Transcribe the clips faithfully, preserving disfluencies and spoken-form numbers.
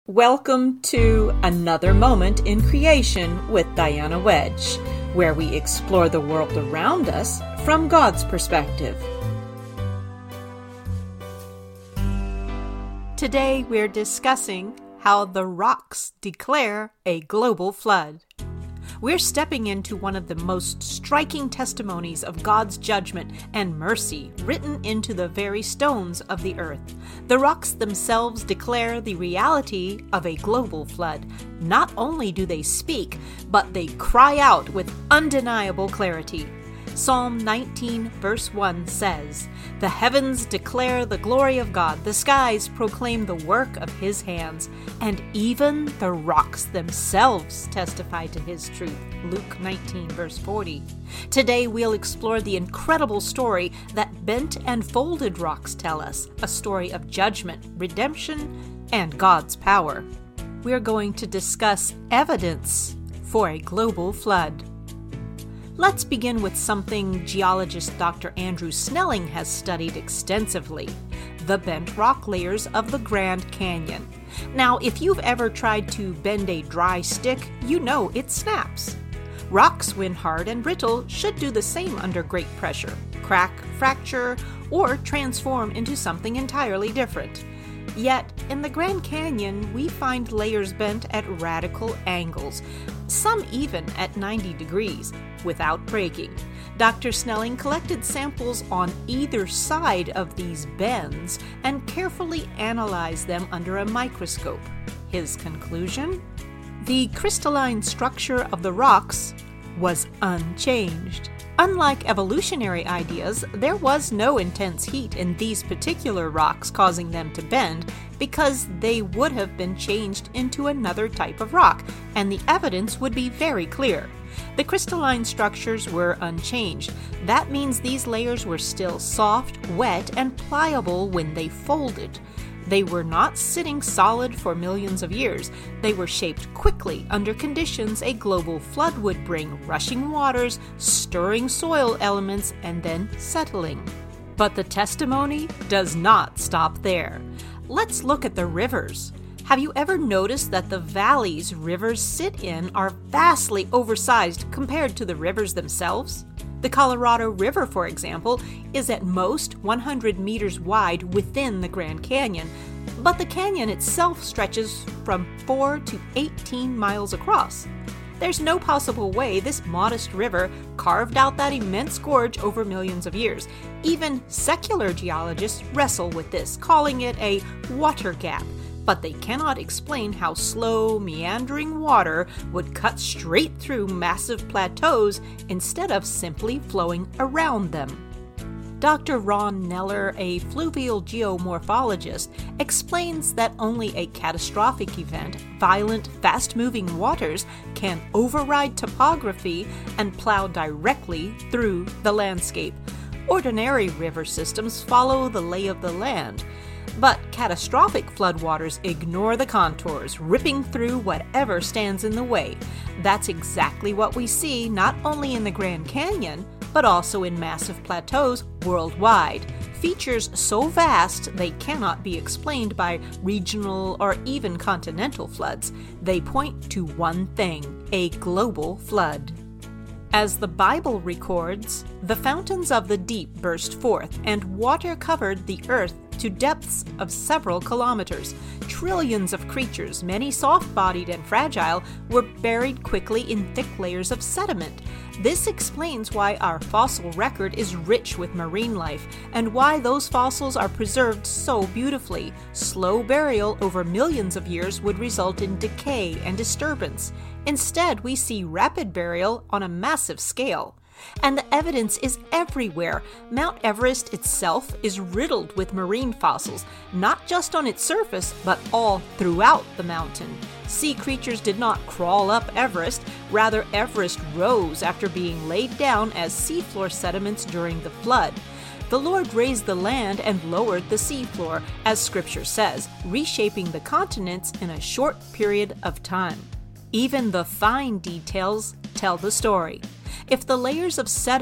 Welcome to Another Moment in Creation with Diana Wedge, where we explore the world around us from God's perspective. Today we're discussing how the rocks declare a global flood. We're stepping into one of the most striking testimonies of God's judgment and mercy written into the very stones of the earth. The rocks themselves declare the reality of a global flood. Not only do they speak, but they cry out with undeniable clarity. Psalm nineteen verse one says, "The heavens declare the glory of God, the skies proclaim the work of his hands, and even the rocks themselves testify to his truth." Luke nineteen verse forty. Today we'll explore the incredible story that bent and folded rocks tell us, a story of judgment, redemption, and God's power. We're going to discuss evidence for a global flood. Let's begin with something geologist Doctor Andrew Snelling has studied extensively: the bent rock layers of the Grand Canyon. Now, if you've ever tried to bend a dry stick, you know it snaps. Rocks, when hard and brittle, should do the same under great pressure, crack, fracture, or transform into something entirely different. Yet, in the Grand Canyon, we find layers bent at radical angles, some even at ninety degrees, without breaking. Doctor Snelling collected samples on either side of these bends and carefully analyzed them under a microscope. His conclusion? The crystalline structure of the rocks was unchanged. Unlike evolutionary ideas, there was no intense heat in these particular rocks causing them to bend, because they would have been changed into another type of rock, and the evidence would be very clear. The crystalline structures were unchanged. That means these layers were still soft, wet, and pliable when they folded. They were not sitting solid for millions of years. They were shaped quickly under conditions a global flood would bring: rushing waters, stirring soil elements, and then settling. But the testimony does not stop there. Let's look at the rivers. Have you ever noticed that the valleys rivers sit in are vastly oversized compared to the rivers themselves? The Colorado River, for example, is at most one hundred meters wide within the Grand Canyon, but the canyon itself stretches from four to eighteen miles across. There's no possible way this modest river carved out that immense gorge over millions of years. Even secular geologists wrestle with this, calling it a water gap. But they cannot explain how slow, meandering water would cut straight through massive plateaus instead of simply flowing around them. Doctor Ron Neller, a fluvial geomorphologist, explains that only a catastrophic event, violent, fast-moving waters, can override topography and plow directly through the landscape. Ordinary river systems follow the lay of the land, but catastrophic floodwaters ignore the contours, ripping through whatever stands in the way. That's exactly what we see not only in the Grand Canyon, but also in massive plateaus worldwide. Features so vast they cannot be explained by regional or even continental floods. They point to one thing: a global flood. As the Bible records, the fountains of the deep burst forth, and water covered the earth to depths of several kilometers. Trillions of creatures, many soft-bodied and fragile, were buried quickly in thick layers of sediment. This explains why our fossil record is rich with marine life, and why those fossils are preserved so beautifully. Slow burial over millions of years would result in decay and disturbance. Instead, we see rapid burial on a massive scale. And the evidence is everywhere. Mount Everest itself is riddled with marine fossils, not just on its surface, but all throughout the mountain. Sea creatures did not crawl up Everest, rather Everest rose after being laid down as seafloor sediments during the flood. The Lord raised the land and lowered the seafloor, as Scripture says, reshaping the continents in a short period of time. Even the fine details tell the story. If the layers of sediment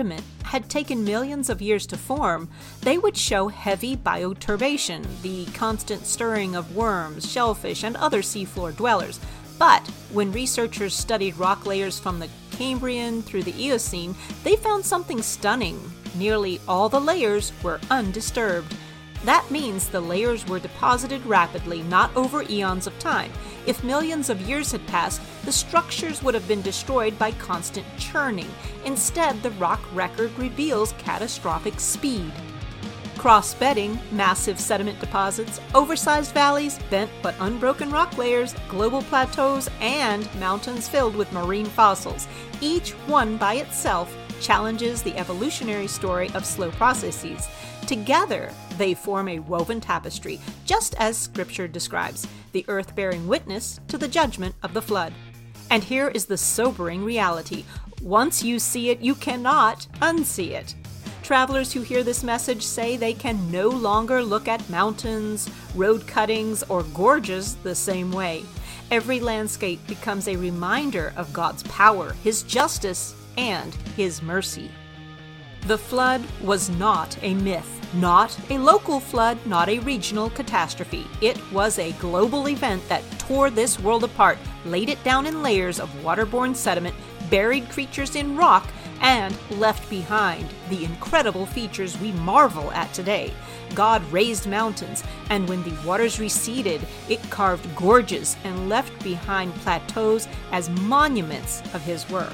had taken millions of years to form, they would show heavy bioturbation, the constant stirring of worms, shellfish, and other seafloor dwellers. But when researchers studied rock layers from the Cambrian through the Eocene, they found something stunning. Nearly all the layers were undisturbed. That means the layers were deposited rapidly, not over eons of time. If millions of years had passed, the structures would have been destroyed by constant churning. Instead, the rock record reveals catastrophic speed. Cross-bedding, massive sediment deposits, oversized valleys, bent but unbroken rock layers, global plateaus, and mountains filled with marine fossils. Each one by itself challenges the evolutionary story of slow processes. Together, they form a woven tapestry, just as Scripture describes, the earth bearing witness to the judgment of the flood. And here is the sobering reality. Once you see it, you cannot unsee it. Travelers who hear this message say they can no longer look at mountains, road cuttings, or gorges the same way. Every landscape becomes a reminder of God's power, His justice, and His mercy. The flood was not a myth, not a local flood, not a regional catastrophe. It was a global event that tore this world apart, laid it down in layers of waterborne sediment, buried creatures in rock, and left behind the incredible features we marvel at today. God raised mountains, and when the waters receded, it carved gorges and left behind plateaus as monuments of His work.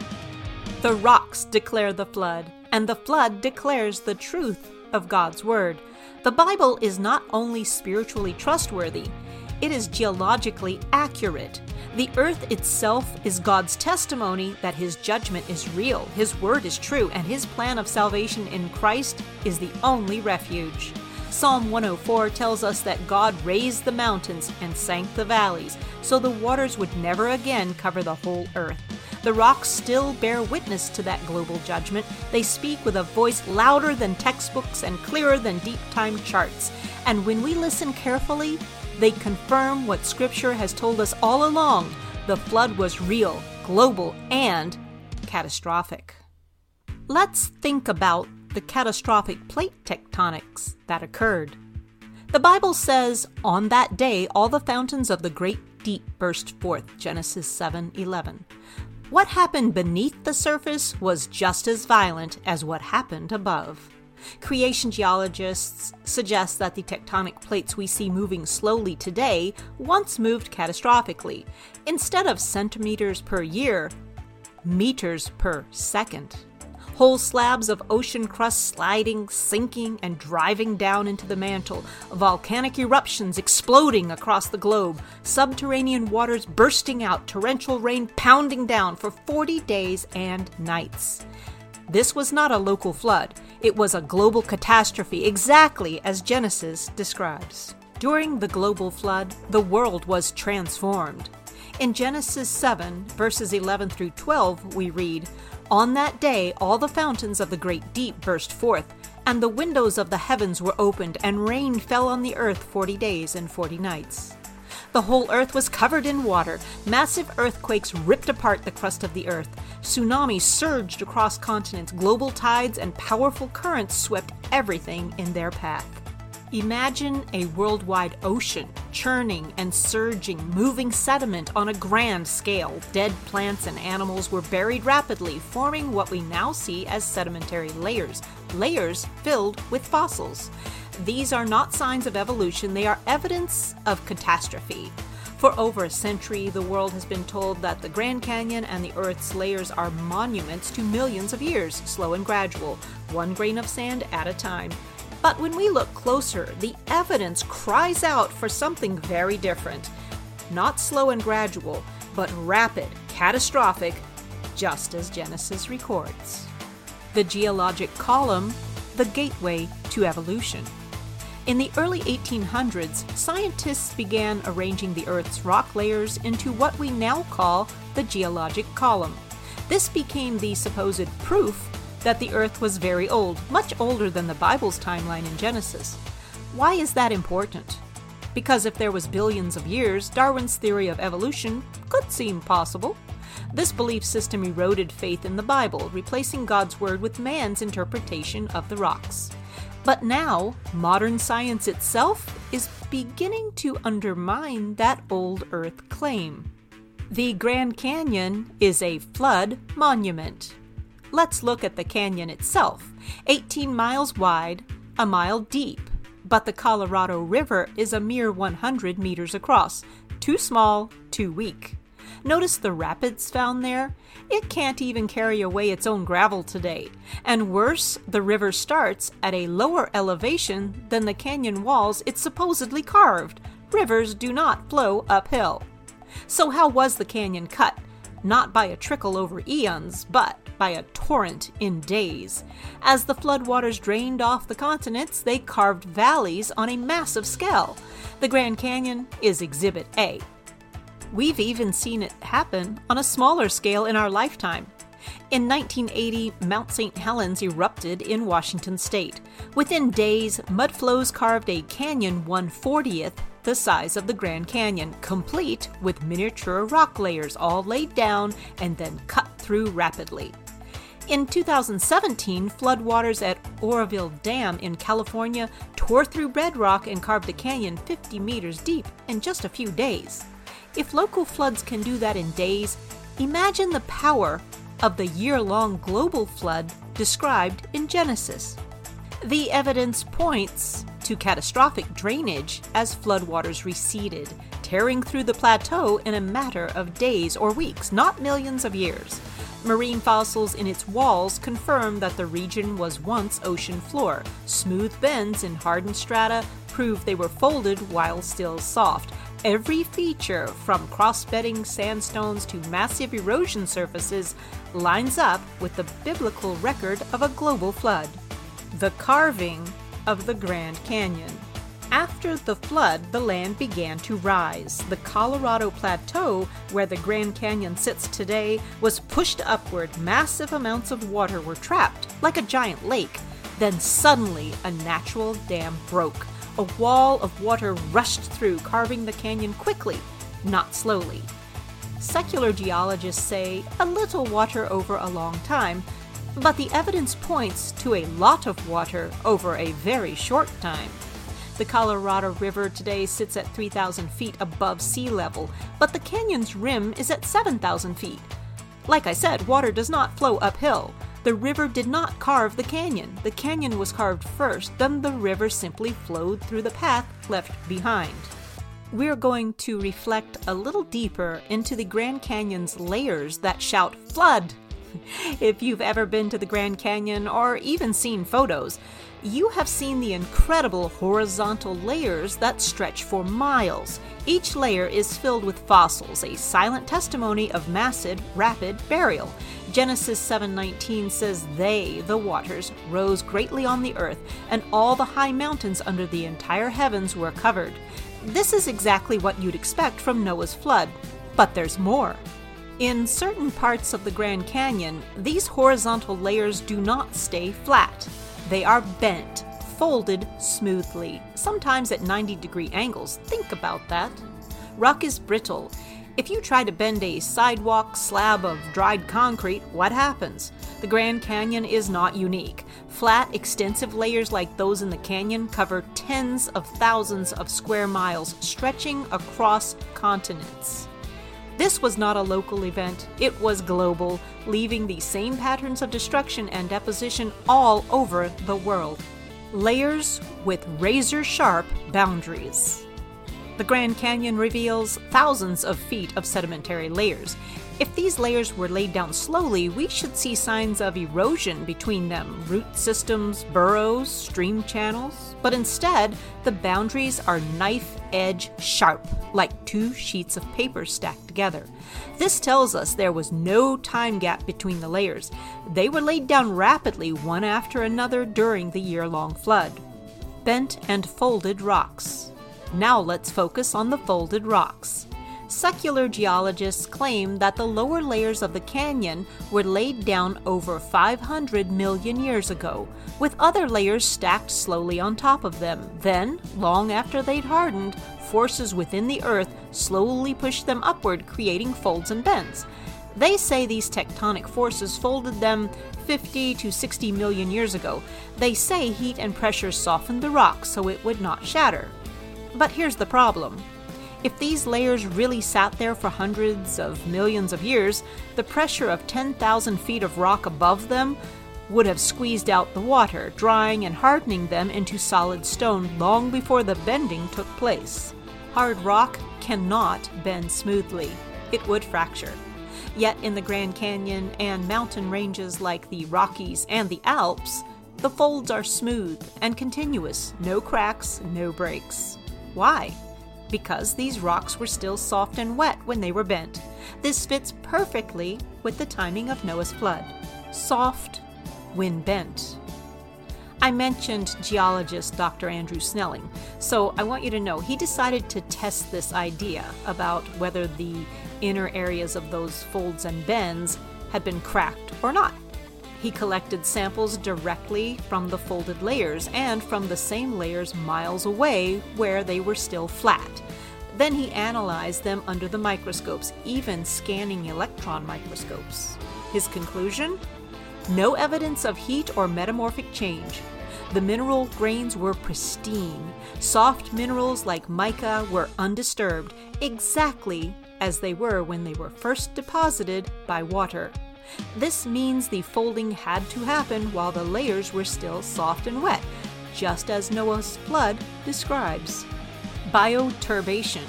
The rocks declare the flood, and the flood declares the truth of God's Word. The Bible is not only spiritually trustworthy, it is geologically accurate. The earth itself is God's testimony that His judgment is real, His word is true, and His plan of salvation in Christ is the only refuge. Psalm one oh four tells us that God raised the mountains and sank the valleys, so the waters would never again cover the whole earth. The rocks still bear witness to that global judgment. They speak with a voice louder than textbooks and clearer than deep-time charts. And when we listen carefully, they confirm what Scripture has told us all along. The flood was real, global, and catastrophic. Let's think about the catastrophic plate tectonics that occurred. The Bible says, "On that day all the fountains of the great deep burst forth," Genesis seven eleven. What happened beneath the surface was just as violent as what happened above. Creation geologists suggest that the tectonic plates we see moving slowly today once moved catastrophically. Instead of centimeters per year, meters per second. Whole slabs of ocean crust sliding, sinking, and driving down into the mantle, volcanic eruptions exploding across the globe, subterranean waters bursting out, torrential rain pounding down for forty days and nights. This was not a local flood. It was a global catastrophe, exactly as Genesis describes. During the global flood, the world was transformed. In Genesis seven, verses eleven through twelve, we read, "On that day all the fountains of the great deep burst forth, and the windows of the heavens were opened, and rain fell on the earth forty days and forty nights. The whole earth was covered in water. Massive earthquakes ripped apart the crust of the earth. Tsunamis surged across continents. Global tides and powerful currents swept everything in their path." Imagine a worldwide ocean, churning and surging, moving sediment on a grand scale. Dead plants and animals were buried rapidly, forming what we now see as sedimentary layers, layers filled with fossils. These are not signs of evolution, they are evidence of catastrophe. For over a century, the world has been told that the Grand Canyon and the Earth's layers are monuments to millions of years, slow and gradual, one grain of sand at a time. But when we look closer, the evidence cries out for something very different. Not slow and gradual, but rapid, catastrophic, just as Genesis records. The geologic column, the gateway to evolution. In the early eighteen hundreds, scientists began arranging the Earth's rock layers into what we now call the geologic column. This became the supposed proof that the Earth was very old, much older than the Bible's timeline in Genesis. Why is that important? because if there was billions of years, Darwin's theory of evolution could seem possible. This belief system eroded faith in the Bible, replacing God's word with man's interpretation of the rocks. But now, modern science itself is beginning to undermine that old Earth claim. The Grand Canyon is a flood monument. Let's look at the canyon itself. eighteen miles wide, a mile deep, but the Colorado River is a mere one hundred meters across. Too small, too weak. Notice the rapids found there? It can't even carry away its own gravel today. And worse, the river starts at a lower elevation than the canyon walls it supposedly carved. Rivers do not flow uphill. So how was the canyon cut? Not by a trickle over eons, but by a torrent in days. As the floodwaters drained off the continents, they carved valleys on a massive scale. The Grand Canyon is Exhibit A. We've even seen it happen on a smaller scale in our lifetime. In nineteen eighty, Mount Saint Helens erupted in Washington state. Within days, mud flows carved a canyon one fortieth the size of the Grand Canyon, complete with miniature rock layers all laid down and then cut through rapidly. In two thousand seventeen, floodwaters at Oroville Dam in California tore through bedrock and carved a canyon fifty meters deep in just a few days. If local floods can do that in days, imagine the power of the year-long global flood described in Genesis. The evidence points to catastrophic drainage as floodwaters receded, tearing through the plateau in a matter of days or weeks, not millions of years. Marine fossils in its walls confirm that the region was once ocean floor. Smooth bends in hardened strata prove they were folded while still soft. Every feature, from cross-bedding sandstones to massive erosion surfaces, lines up with the biblical record of a global flood. The carving of the Grand Canyon. After the flood, the land began to rise. The Colorado Plateau, where the Grand Canyon sits today, was pushed upward. Massive amounts of water were trapped, like a giant lake. Then suddenly, a natural dam broke. A wall of water rushed through, carving the canyon quickly, not slowly. Secular geologists say a little water over a long time, but the evidence points to a lot of water over a very short time. The Colorado River today sits at three thousand feet above sea level, but the canyon's rim is at seven thousand feet. Like I said, water does not flow uphill. The river did not carve the canyon. The canyon was carved first, then the river simply flowed through the path left behind. We're going to reflect a little deeper into the Grand Canyon's layers that shout flood. If you've ever been to the Grand Canyon or even seen photos, you have seen the incredible horizontal layers that stretch for miles. Each layer is filled with fossils, a silent testimony of massive, rapid burial. Genesis seven nineteen says they, the waters, rose greatly on the earth, and all the high mountains under the entire heavens were covered. This is exactly what you'd expect from Noah's flood. But there's more. In certain parts of the Grand Canyon, these horizontal layers do not stay flat. They are bent, folded smoothly, sometimes at ninety degree angles. Think about that. Rock is brittle. If you try to bend a sidewalk slab of dried concrete, what happens? The Grand Canyon is not unique. Flat, extensive layers like those in the canyon cover tens of thousands of square miles, stretching across continents. This was not a local event, it was global, leaving the same patterns of destruction and deposition all over the world. Layers with razor-sharp boundaries. The Grand Canyon reveals thousands of feet of sedimentary layers. If these layers were laid down slowly, we should see signs of erosion between them, root systems, burrows, stream channels. But instead, the boundaries are knife-edge sharp, like two sheets of paper stacked together. This tells us there was no time gap between the layers. They were laid down rapidly, one after another, during the year-long flood. Bent and folded rocks. Now let's focus on the folded rocks. Secular geologists claim that the lower layers of the canyon were laid down over five hundred million years ago, with other layers stacked slowly on top of them. Then, long after they'd hardened, forces within the Earth slowly pushed them upward, creating folds and bends. They say these tectonic forces folded them fifty to sixty million years ago. They say heat and pressure softened the rock so it would not shatter. But here's the problem. If these layers really sat there for hundreds of millions of years, the pressure of ten thousand feet of rock above them would have squeezed out the water, drying and hardening them into solid stone long before the bending took place. Hard rock cannot bend smoothly. It would fracture. Yet in the Grand Canyon and mountain ranges like the Rockies and the Alps, the folds are smooth and continuous, no cracks, no breaks. Why? Because these rocks were still soft and wet when they were bent. This fits perfectly with the timing of Noah's flood. Soft when bent. I mentioned geologist Doctor Andrew Snelling, so I want you to know he decided to test this idea about whether the inner areas of those folds and bends had been cracked or not. He collected samples directly from the folded layers and from the same layers miles away where they were still flat. Then he analyzed them under the microscopes, even scanning electron microscopes. His conclusion? No evidence of heat or metamorphic change. The mineral grains were pristine. Soft minerals like mica were undisturbed, exactly as they were when they were first deposited by water. This means the folding had to happen while the layers were still soft and wet, just as Noah's flood describes. Bioturbation.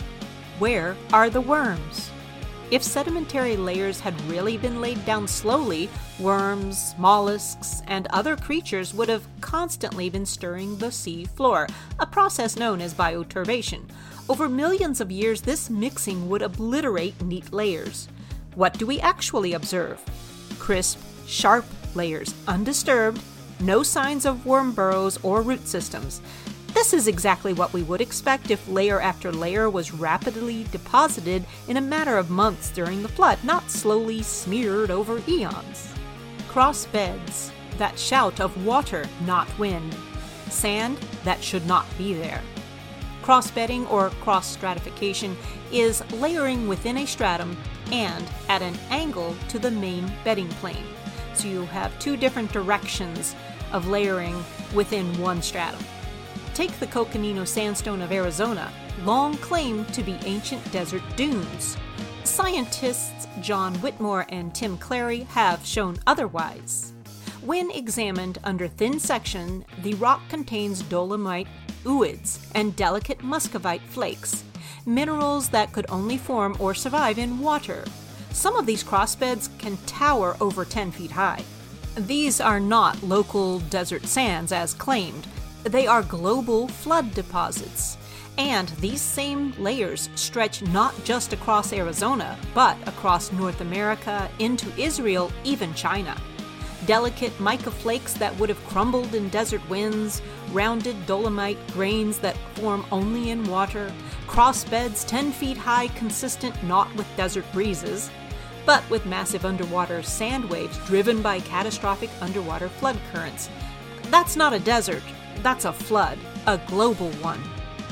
Where are the worms? If sedimentary layers had really been laid down slowly, worms, mollusks, and other creatures would have constantly been stirring the sea floor, a process known as bioturbation. Over millions of years, this mixing would obliterate neat layers. What do we actually observe? Crisp, sharp layers, undisturbed, no signs of worm burrows or root systems. This is exactly what we would expect if layer after layer was rapidly deposited in a matter of months during the flood, not slowly smeared over eons. Cross beds that shout of water, not wind. Sand that should not be there. Cross-bedding or cross-stratification is layering within a stratum and at an angle to the main bedding plane. So you have two different directions of layering within one stratum. Take the Coconino Sandstone of Arizona, long claimed to be ancient desert dunes. Scientists John Whitmore and Tim Clary have shown otherwise. When examined under thin section, the rock contains dolomite ooids and delicate muscovite flakes, minerals that could only form or survive in water. Some of these crossbeds can tower over ten feet high. These are not local desert sands as claimed. They are global flood deposits. And these same layers stretch not just across Arizona, but across North America, into Israel, even China. Delicate mica flakes that would have crumbled in desert winds, rounded dolomite grains that form only in water, crossbeds ten feet high consistent not with desert breezes, but with massive underwater sand waves driven by catastrophic underwater flood currents. That's not a desert, that's a flood, a global one.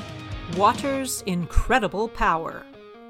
Water's incredible power.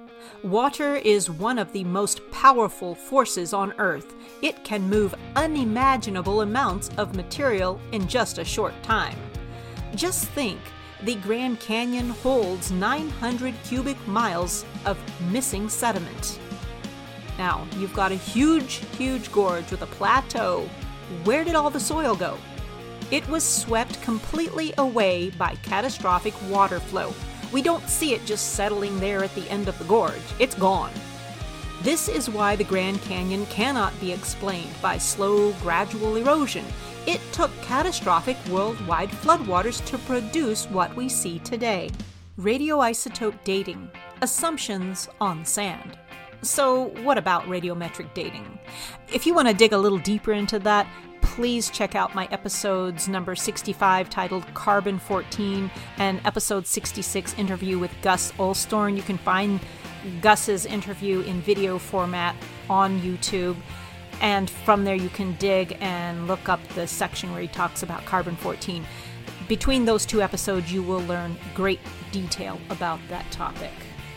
Water is one of the most powerful forces on Earth. It can move unimaginable amounts of material in just a short time. Just think, the Grand Canyon holds nine hundred cubic miles of missing sediment. Now, you've got a huge, huge gorge with a plateau. Where did all the soil go? It was swept completely away by catastrophic water flow. We don't see it just settling there at the end of the gorge. It's gone. This is why the Grand Canyon cannot be explained by slow, gradual erosion. It took catastrophic worldwide floodwaters to produce what we see today. Radioisotope dating. Assumptions on sand. So what about radiometric dating? If you want to dig a little deeper into that, please check out my episodes number sixty-five titled Carbon fourteen and episode sixty-six interview with Gus Olstorn. You can find Gus's interview in video format on YouTube, and from there you can dig and look up the section where he talks about Carbon fourteen. Between those two episodes, you will learn great detail about that topic.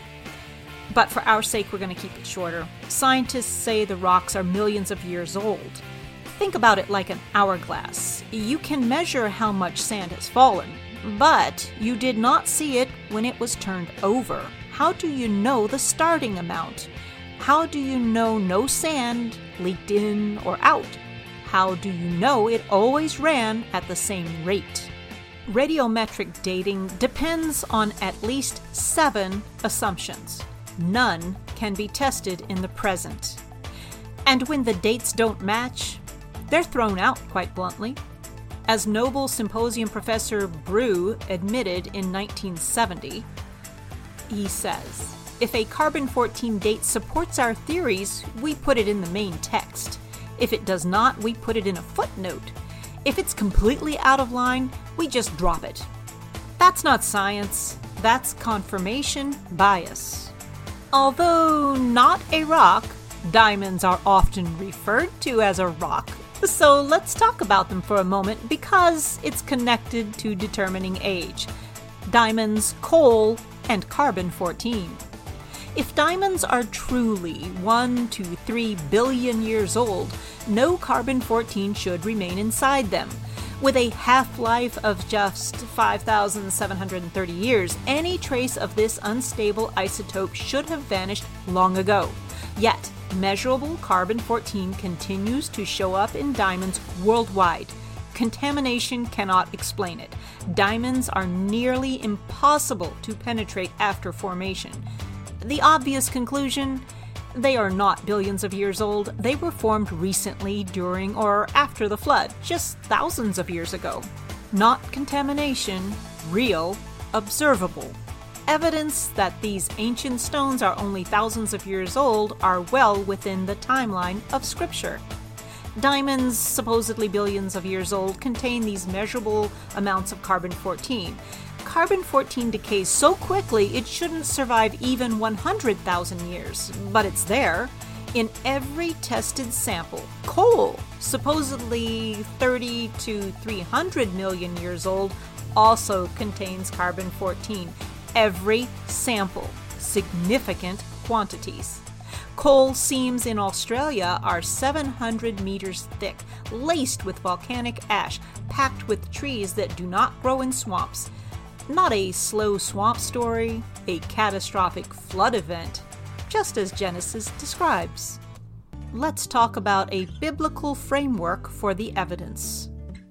But for our sake, we're going to keep it shorter. Scientists say the rocks are millions of years old. Think about it like an hourglass. You can measure how much sand has fallen, but you did not see it when it was turned over. How do you know the starting amount? How do you know no sand leaked in or out? How do you know it always ran at the same rate? Radiometric dating depends on at least seven assumptions. None can be tested in the present. And when the dates don't match, they're thrown out, quite bluntly. As Nobel Symposium professor Brew admitted in nineteen seventy, he says, "If a carbon fourteen date supports our theories, we put it in the main text. If it does not, we put it in a footnote. If it's completely out of line, we just drop it." That's not science. That's confirmation bias. Although not a rock, diamonds are often referred to as a rock. So let's talk about them for a moment because it's connected to determining age. Diamonds, coal, and carbon fourteen. If diamonds are truly one to three billion years old, no carbon fourteen should remain inside them. With a half-life of just five thousand seven hundred thirty years, any trace of this unstable isotope should have vanished long ago. Yet, measurable carbon fourteen continues to show up in diamonds worldwide. Contamination cannot explain it. Diamonds are nearly impossible to penetrate after formation. The obvious conclusion? They are not billions of years old. They were formed recently during or after the flood, just thousands of years ago. Not contamination, real, observable. Evidence that these ancient stones are only thousands of years old are well within the timeline of Scripture. Diamonds, supposedly billions of years old, contain these measurable amounts of carbon fourteen. Carbon fourteen decays so quickly it shouldn't survive even one hundred thousand years, but it's there. In every tested sample, coal, supposedly thirty to three hundred million years old, also contains carbon fourteen. Every sample, significant quantities. Coal seams in Australia are seven hundred meters thick, laced with volcanic ash, packed with trees that do not grow in swamps. Not a slow swamp story, a catastrophic flood event, just as Genesis describes. Let's talk about a biblical framework for the evidence.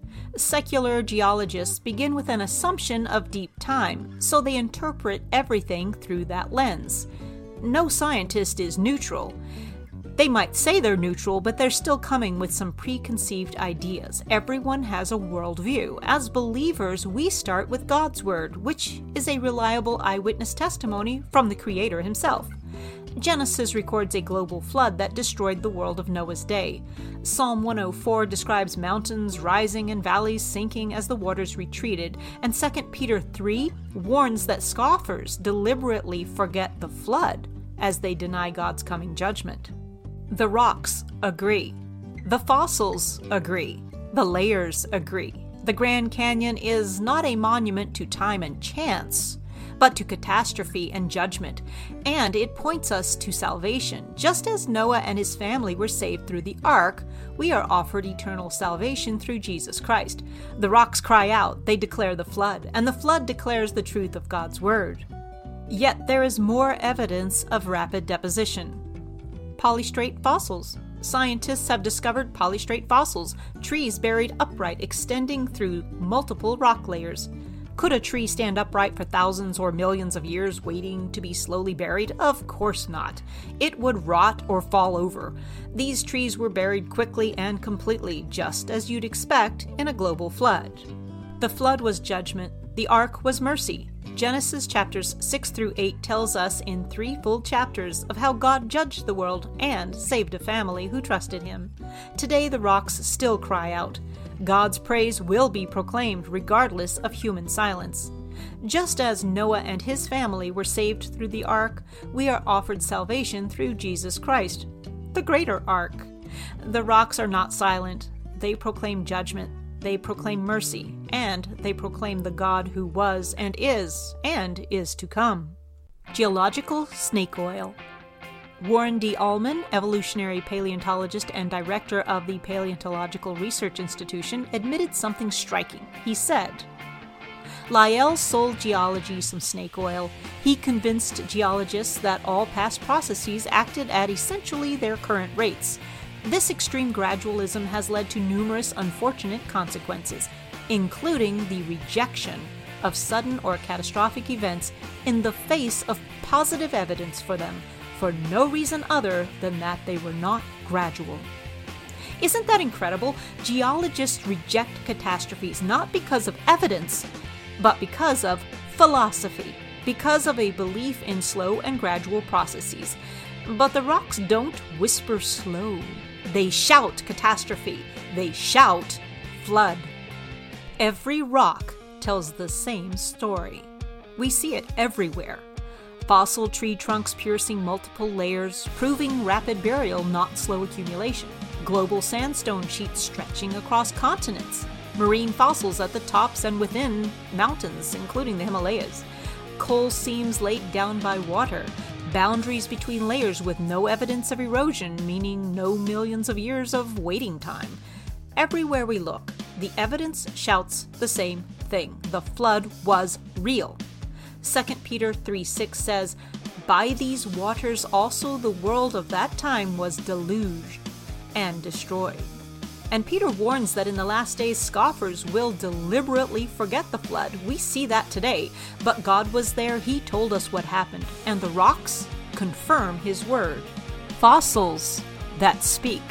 Secular geologists begin with an assumption of deep time, so they interpret everything through that lens. No scientist is neutral. They might say they're neutral, but they're still coming with some preconceived ideas. Everyone has a worldview. As believers, we start with God's Word, which is a reliable eyewitness testimony from the Creator himself. Genesis records a global flood that destroyed the world of Noah's day. Psalm one oh four describes mountains rising and valleys sinking as the waters retreated, and Second Peter three warns that scoffers deliberately forget the flood as they deny God's coming judgment. The rocks agree. The fossils agree. The layers agree. The Grand Canyon is not a monument to time and chance, but to catastrophe and judgment, and it points us to salvation. Just as Noah and his family were saved through the ark, we are offered eternal salvation through Jesus Christ. The rocks cry out, they declare the flood, and the flood declares the truth of God's word. Yet there is more evidence of rapid deposition. Polystrate fossils. Scientists have discovered polystrate fossils, trees buried upright extending through multiple rock layers. Could a tree stand upright for thousands or millions of years waiting to be slowly buried? Of course not. It would rot or fall over. These trees were buried quickly and completely, just as you'd expect in a global flood. The flood was judgment. The ark was mercy. Genesis chapters six through eight tells us in three full chapters of how God judged the world and saved a family who trusted him. Today the rocks still cry out. God's praise will be proclaimed regardless of human silence. Just as Noah and his family were saved through the ark, we are offered salvation through Jesus Christ, the greater ark. The rocks are not silent. They proclaim judgment. they proclaim mercy, and they proclaim the God who was and is and is to come. Geological snake oil. Warren D. Allman, evolutionary paleontologist and director of the Paleontological Research Institution, admitted something striking. He said, Lyell sold geology some snake oil. He convinced geologists that all past processes acted at essentially their current rates. This extreme gradualism has led to numerous unfortunate consequences, including the rejection of sudden or catastrophic events in the face of positive evidence for them, for no reason other than that they were not gradual. Isn't that incredible? Geologists reject catastrophes not because of evidence, but because of philosophy, because of a belief in slow and gradual processes. But the rocks don't whisper slow. They shout catastrophe. They shout flood. Every rock tells the same story. We see it everywhere. Fossil tree trunks piercing multiple layers, proving rapid burial, not slow accumulation. Global sandstone sheets stretching across continents. Marine fossils at the tops and within mountains, including the Himalayas. Coal seams laid down by water. Boundaries between layers with no evidence of erosion, meaning no millions of years of waiting time. Everywhere we look, the evidence shouts the same thing. The flood was real. Second Peter three six says, By these waters also the world of that time was deluged and destroyed. And Peter warns that in the last days scoffers will deliberately forget the flood. We see that today. But God was there, He told us what happened, and the rocks confirm His word. Fossils that speak.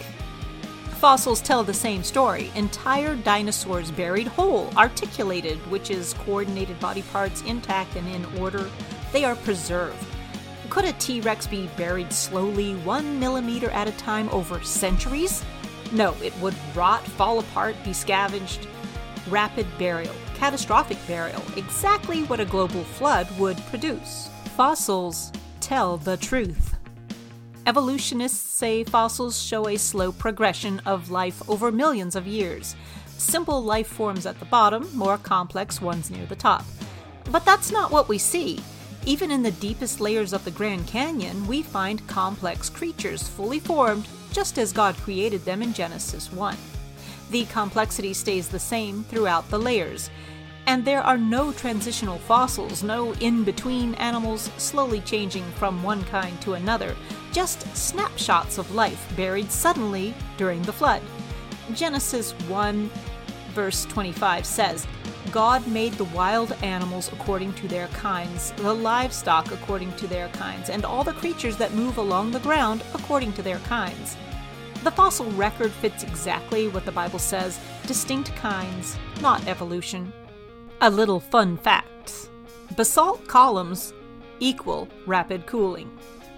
Fossils tell the same story. Entire dinosaurs buried whole, articulated, which is coordinated body parts intact and in order. They are preserved. Could a T-Rex be buried slowly, one millimeter at a time over centuries? No, it would rot, fall apart, be scavenged. Rapid burial, catastrophic burial, exactly what a global flood would produce. Fossils tell the truth. Evolutionists say fossils show a slow progression of life over millions of years. Simple life forms at the bottom, more complex ones near the top. But that's not what we see. Even in the deepest layers of the Grand Canyon, we find complex creatures fully formed, just as God created them in Genesis one. The complexity stays the same throughout the layers, and there are no transitional fossils, no in-between animals slowly changing from one kind to another, just snapshots of life buried suddenly during the flood. Genesis one, verse twenty-five says, God made the wild animals according to their kinds, the livestock according to their kinds, and all the creatures that move along the ground according to their kinds. The fossil record fits exactly what the Bible says, distinct kinds, not evolution. A little fun fact. Basalt columns equal rapid cooling.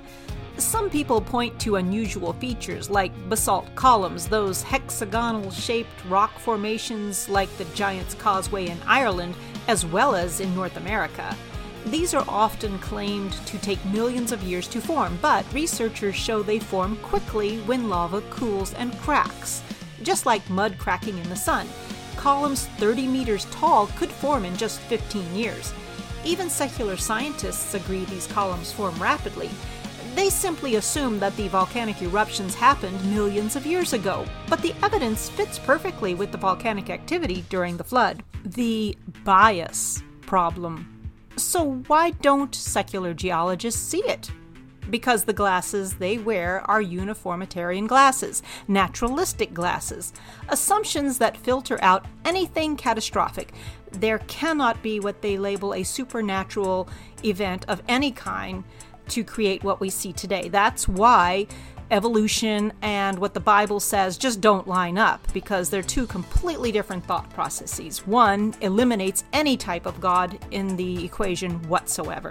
Some people point to unusual features like basalt columns, those hexagonal-shaped rock formations like the Giant's Causeway in Ireland, as well as in North America. These are often claimed to take millions of years to form, but researchers show they form quickly when lava cools and cracks. Just like mud cracking in the sun, columns thirty meters tall could form in just fifteen years. Even secular scientists agree these columns form rapidly. They simply assume that the volcanic eruptions happened millions of years ago, but the evidence fits perfectly with the volcanic activity during the flood. The bias problem. So why don't secular geologists see it? Because the glasses they wear are uniformitarian glasses, naturalistic glasses, assumptions that filter out anything catastrophic. There cannot be what they label a supernatural event of any kind to create what we see today. That's why evolution and what the Bible says just don't line up, because they're two completely different thought processes. One eliminates any type of God in the equation whatsoever.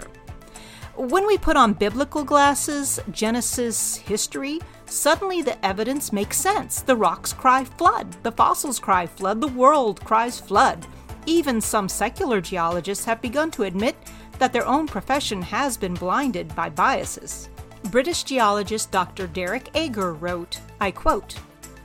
When we put on biblical glasses, Genesis history, suddenly the evidence makes sense. The rocks cry flood, the fossils cry flood, the world cries flood. Even some secular geologists have begun to admit that their own profession has been blinded by biases. British geologist Doctor Derek Ager wrote, I quote,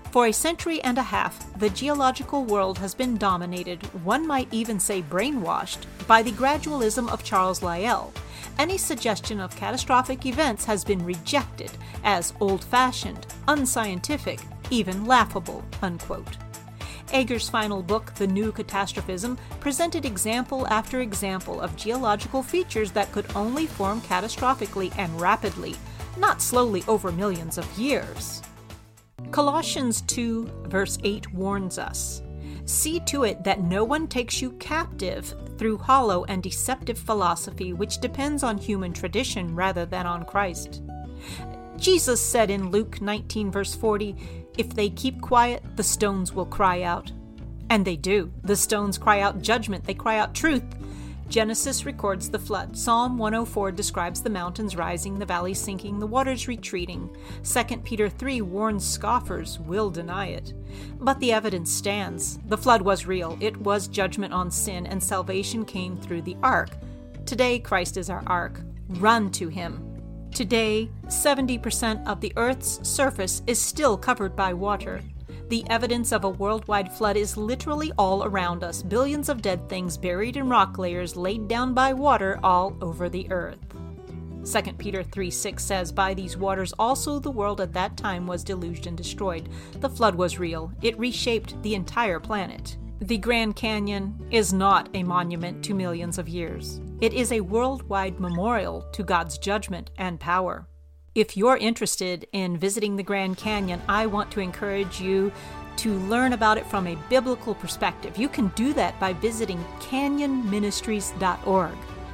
For a century and a half, the geological world has been dominated, one might even say brainwashed, by the gradualism of Charles Lyell. Any suggestion of catastrophic events has been rejected as old-fashioned, unscientific, even laughable, unquote. Ager's final book, The New Catastrophism, presented example after example of geological features that could only form catastrophically and rapidly, not slowly over millions of years. Colossians two, verse eight warns us, "See to it that no one takes you captive through hollow and deceptive philosophy which depends on human tradition rather than on Christ." Jesus said in Luke nineteen, verse forty, "If they keep quiet, the stones will cry out." And they do. The stones cry out judgment. They cry out truth. Genesis records the flood. Psalm one oh four describes the mountains rising, the valleys sinking, the waters retreating. Second Peter three warns scoffers will deny it. But the evidence stands. The flood was real. It was judgment on sin, and salvation came through the ark. Today, Christ is our ark. Run to him. Today, seventy percent of the Earth's surface is still covered by water. The evidence of a worldwide flood is literally all around us, billions of dead things buried in rock layers laid down by water all over the earth. Second Peter three six says, "By these waters also the world at that time was deluged and destroyed." The flood was real. It reshaped the entire planet. The Grand Canyon is not a monument to millions of years. It is a worldwide memorial to God's judgment and power. If you're interested in visiting the Grand Canyon, I want to encourage you to learn about it from a biblical perspective. You can do that by visiting canyon ministries dot org.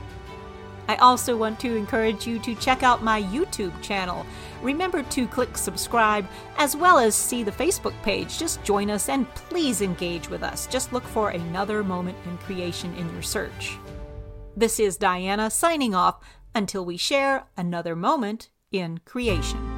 I also want to encourage you to check out my YouTube channel. Remember to click subscribe, as well as see the Facebook page. Just join us and please engage with us. Just look for Another Moment in Creation in your search. This is Diana signing off until we share another moment in creation.